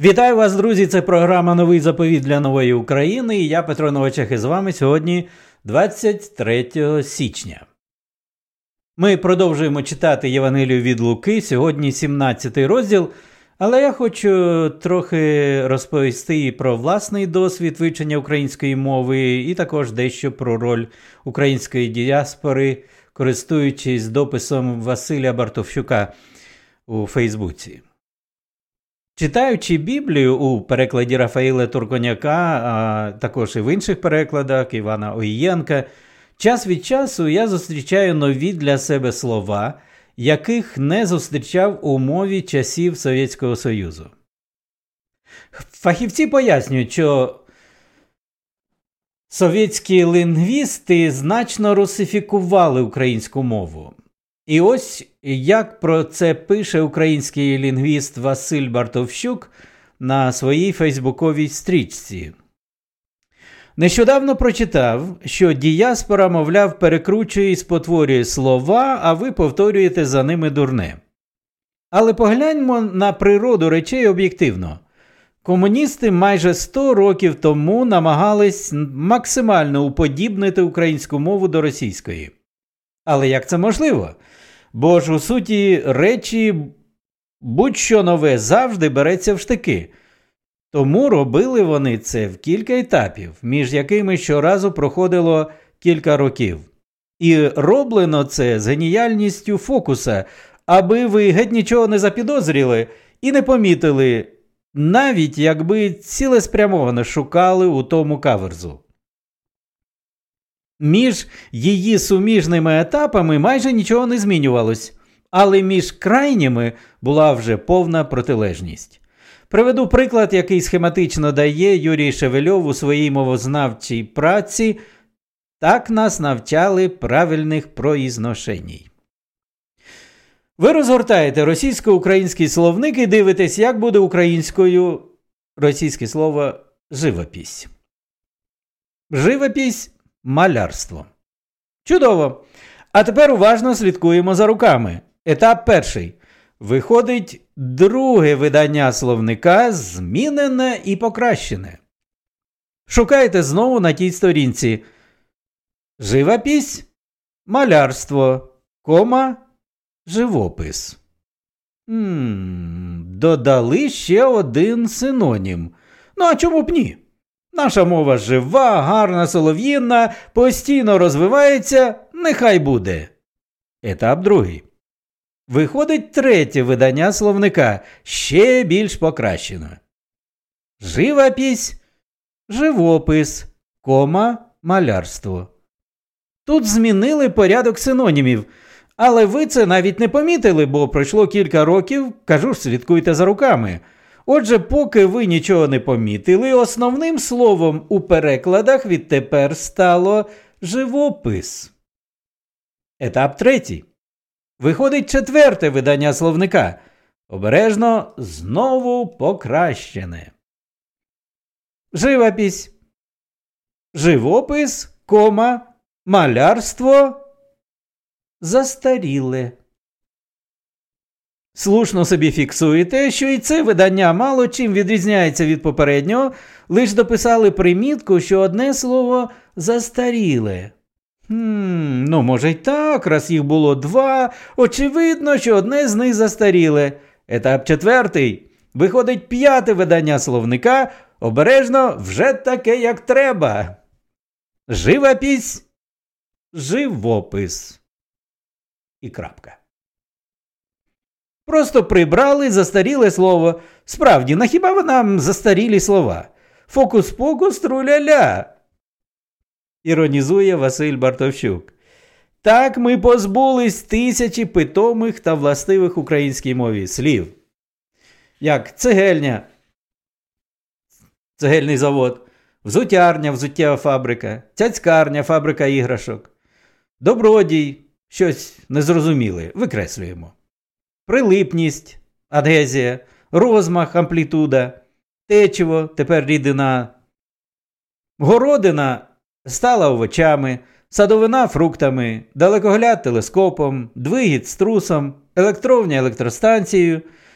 Вітаю вас, друзі! Це програма «Новий заповіт для нової України». І я, Петро Новачех, із вами сьогодні 23 січня. Ми продовжуємо читати Євангелію від Луки, сьогодні 17 розділ, але я хочу трохи розповісти і про власний досвід вивчення української мови, і також дещо про роль української діаспори, користуючись дописом Василя Бартовщука у Фейсбуці. Читаючи Біблію у перекладі Рафаїла Турконяка, а також і в інших перекладах Івана Оїєнка, час від часу я зустрічаю нові для себе слова, яких не зустрічав у мові часів Совєтського Союзу. Фахівці пояснюють, що совєтські лінгвісти значно русифікували українську мову. І ось як про це пише український лінгвіст Василь Бартовщук на своїй фейсбуковій стрічці. Нещодавно прочитав, що діаспора, мовляв, перекручує і спотворює слова, а ви повторюєте за ними дурне. Але погляньмо на природу речей об'єктивно. Комуністи майже 100 років тому намагались максимально уподібнити українську мову до російської. Але як це можливо? Бо ж у суті речі будь-що нове завжди береться в штики. Тому робили вони це в кілька етапів, між якими щоразу проходило кілька років. І роблено це з геніальністю фокуса, аби ви геть нічого не запідозріли і не помітили, навіть якби цілеспрямовано шукали у тому каверзу. Між її суміжними етапами майже нічого не змінювалось, але між крайніми була вже повна протилежність. Приведу приклад, який схематично дає Юрій Шевельов у своїй мовознавчій праці «Так нас навчали правильних проізношеній». Ви розгортаєте російсько-український словник і дивитесь, як буде українською російське слово «живопись». Живопись – малярство. Чудово! А тепер уважно слідкуємо за руками. Етап перший. Виходить друге видання словника, змінене і покращене. Шукайте знову на тій сторінці. Живопись, малярство, кома, живопис. Додали ще один синонім. Ну а чому б ні? Наша мова жива, гарна, солов'їнна, постійно розвивається, нехай буде. Етап другий. Виходить третє видання словника, ще більш покращено. Живопись, живопис, кома, малярство. Тут змінили порядок синонімів, але ви це навіть не помітили, бо пройшло кілька років, кажу ж, слідкуйте за руками. Отже, поки ви нічого не помітили, основним словом у перекладах відтепер стало живопис. Етап третій. Виходить четверте видання словника. Обережно, знову покращене. Живопись, живопис, кома, малярство, застаріле. Слушно собі фіксуєте, що і це видання мало чим відрізняється від попереднього, лиш дописали примітку, що одне слово застаріле. Може й так, раз їх було два, очевидно, що одне з них застаріле. Етап четвертий. Виходить п'яте видання словника, обережно, вже таке, як треба. Живопись, живопис. І крапка. Просто прибрали застаріле слово. Справді, нахіба ви нам застарілі слова? Фокус-покус, тру-ля-ля. Іронізує Василь Бартовщук. Так ми позбулись тисячі питомих та властивих українській мові слів. Як цегельня, цегельний завод, взуттярня, взуттєва фабрика, цяцькарня, фабрика іграшок, добродій, щось незрозуміле, викреслюємо. Прилипність, адгезія, розмах, амплітуда, течиво, тепер рідина, городина стала овочами, садовина фруктами, далекогляд телескопом, двигіт струсом, електровня електростанцією,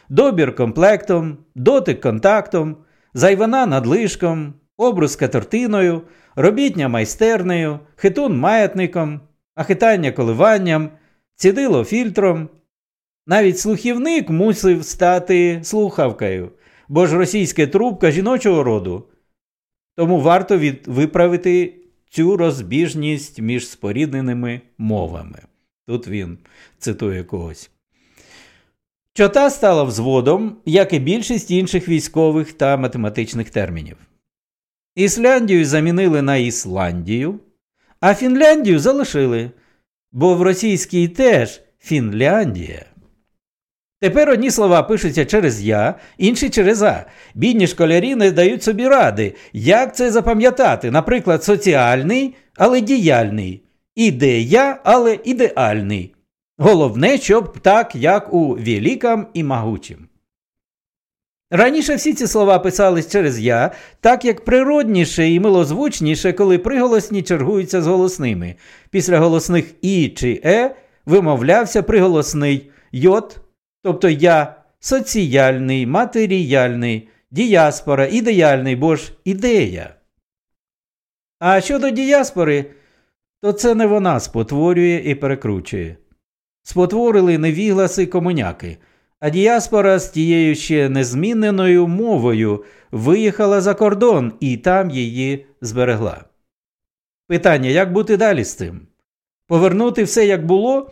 добір комплектом, дотик контактом, зайвана надлишком, обрус катертиною, робітня майстернею, хитун маятником, а хитання коливанням, цідило фільтром. Навіть слухівник мусив стати слухавкою, бо ж російська трубка жіночого роду. Тому варто виправити цю розбіжність між спорідненими мовами. Тут він цитує когось. Чота стала взводом, як і більшість інших військових та математичних термінів. Ісляндію замінили на Ісландію, а Фінляндію залишили, бо в російській теж Фінляндія. Тепер одні слова пишуться через «я», інші через «а». Бідні школярі не дають собі ради. Як це запам'ятати? Наприклад, соціальний, але діяльний. Ідея, але ідеальний. Головне, щоб так, як у «великом» і «могучим». Раніше всі ці слова писались через «я», так як природніше і милозвучніше, коли приголосні чергуються з голосними. Після голосних «і» чи «е» вимовлявся приголосний «йот», тобто «я», соціальний, матеріальний, діаспора, ідеальний, бо ж ідея. А щодо діаспори, то це не вона спотворює і перекручує. Спотворили невігласи комуняки, а діаспора з тією ще незміненою мовою виїхала за кордон і там її зберегла. Питання, як бути далі з цим? Повернути все як було?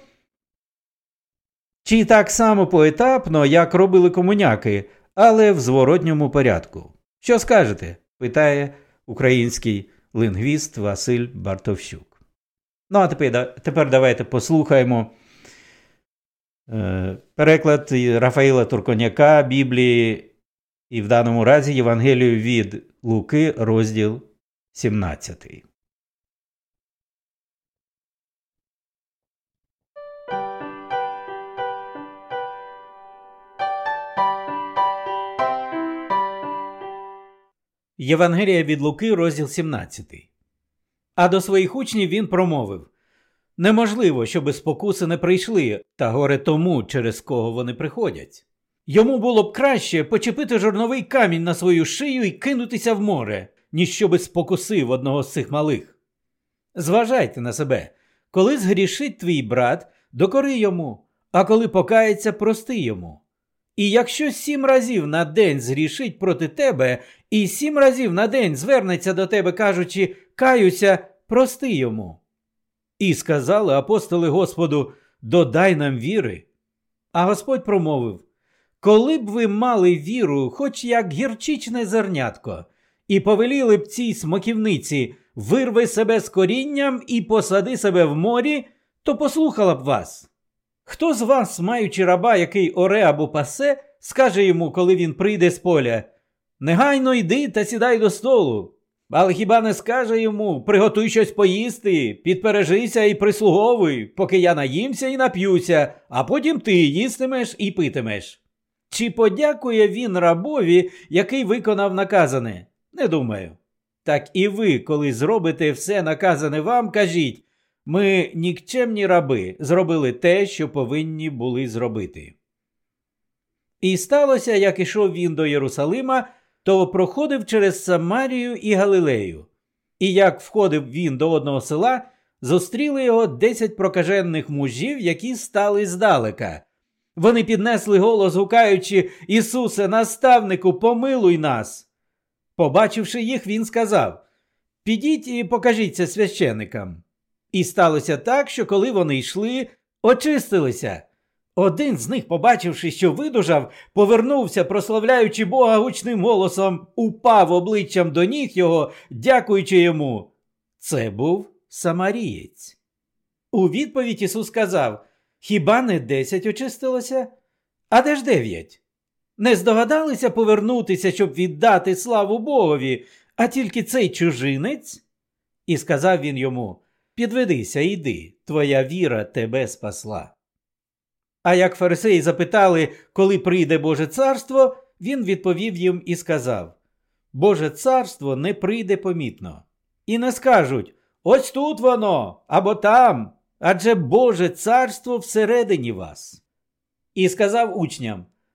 Чи так само поетапно, як робили комуняки, але в зворотньому порядку? Що скажете? Питає український лінгвіст Василь Бартовщук. Ну а тепер давайте послухаємо переклад Рафаїла Турконяка Біблії і в даному разі Євангелію від Луки, розділ 17. Євангелія від Луки, розділ 17. А до своїх учнів він промовив: «Неможливо, щоби спокуси не прийшли, та горе тому, через кого вони приходять. Йому було б краще почепити жорновий камінь на свою шию і кинутися в море, ніж щоби спокусив одного з цих малих. Зважайте на себе. Коли згрішить твій брат, докори йому, а коли покається, прости йому. І якщо 7 разів на день згрішить проти тебе, і 7 разів на день звернеться до тебе, кажучи: каюся, прости йому». І сказали апостоли Господу: «Додай нам віри». А Господь промовив: «Коли б ви мали віру, хоч як гірчичне зернятко, і повеліли б цій смоківниці: вирви себе з корінням і посади себе в морі, то послухала б вас. Хто з вас, маючи раба, який оре або пасе, скаже йому, коли він прийде з поля: негайно йди та сідай до столу? Але хіба не скаже йому: приготуй щось поїсти, підпережися і прислуговуй, поки я наїмся і нап'юся, а потім ти їстимеш і питимеш? Чи подякує він рабові, який виконав наказане? Не думаю. Так і ви, коли зробите все наказане вам, кажіть: ми, нікчемні раби, зробили те, що повинні були зробити». І сталося, як ішов він до Єрусалима, то проходив через Самарію і Галилею. І як входив він до одного села, зустріли його 10 прокажених мужів, які стали здалека. Вони піднесли голос, гукаючи: «Ісусе, наставнику, помилуй нас!» Побачивши їх, він сказав: «Підіть і покажіться священикам». І сталося так, що коли вони йшли, очистилися. Один з них, побачивши, що видужав, повернувся, прославляючи Бога гучним голосом, упав обличчям до ніг його, дякуючи йому. Це був самарієць. У відповідь Ісус сказав: «Хіба не 10 очистилося? А де ж 9? Не здогадалися повернутися, щоб віддати славу Богові, а тільки цей чужинець?» І сказав він йому: «Підведися, іди, твоя віра тебе спасла». А як фарисеї запитали, коли прийде Боже царство, він відповів їм і сказав: «Боже царство не прийде помітно. І не скажуть: ось тут воно, або там, адже Боже царство всередині вас». І сказав учням: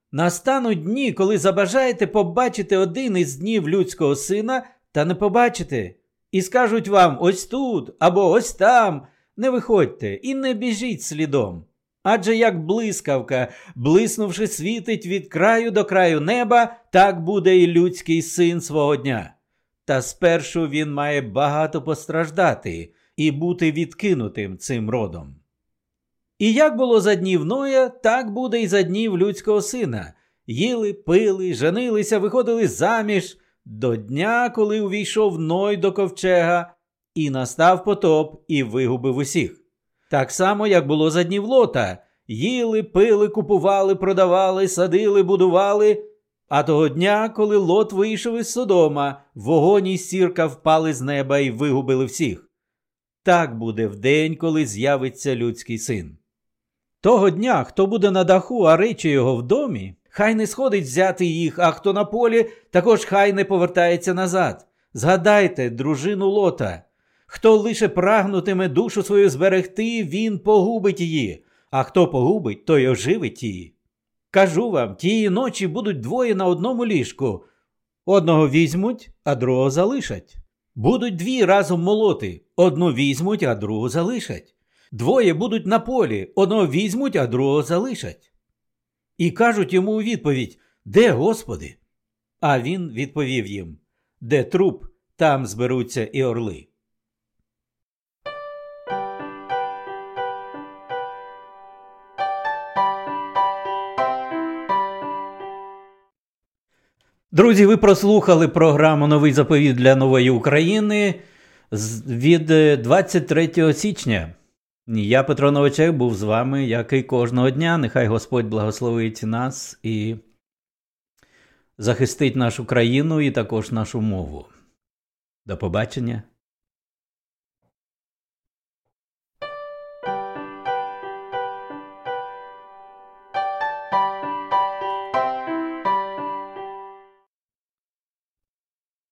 Настануть дні, коли забажаєте побачити один із днів людського сина, та не побачите. І скажуть вам ось тут або ось там. Не виходьте і не біжіть слідом. Адже як блискавка, блиснувши, світить від краю до краю неба, так буде і людський син свого дня. Та спершу він має багато постраждати і бути відкинутим цим родом. І як було за днів Ноя, так буде і за днів людського сина. Їли, пили, женилися, виходили заміж до дня, коли увійшов Ной до ковчега, і настав потоп і вигубив усіх. Так само, як було за днів Лота. Їли, пили, купували, продавали, садили, будували. А того дня, коли Лот вийшов із Содома, вогонь і сірка впали з неба і вигубили всіх. Так буде в день, коли з'явиться людський син. Того дня, хто буде на даху, а речі його в домі, хай не сходить взяти їх, а хто на полі, також хай не повертається назад. Згадайте дружину Лота. Хто лише прагнутиме душу свою зберегти, він погубить її, а хто погубить, той оживить її. Кажу вам, тієї ночі будуть двоє на одному ліжку. Одного візьмуть, а другого залишать. Будуть дві разом молоти. Одну візьмуть, а другу залишать. Двоє будуть на полі. Одного візьмуть, а другого залишать. І кажуть йому у відповідь: «Де, Господи?» А він відповів їм: «Де труп, там зберуться і орли». Друзі, ви прослухали програму «Новий заповіт для нової України» від 23 січня. Я, Петро Новачек, був з вами, як і кожного дня. Нехай Господь благословить нас і захистить нашу країну і також нашу мову. До побачення.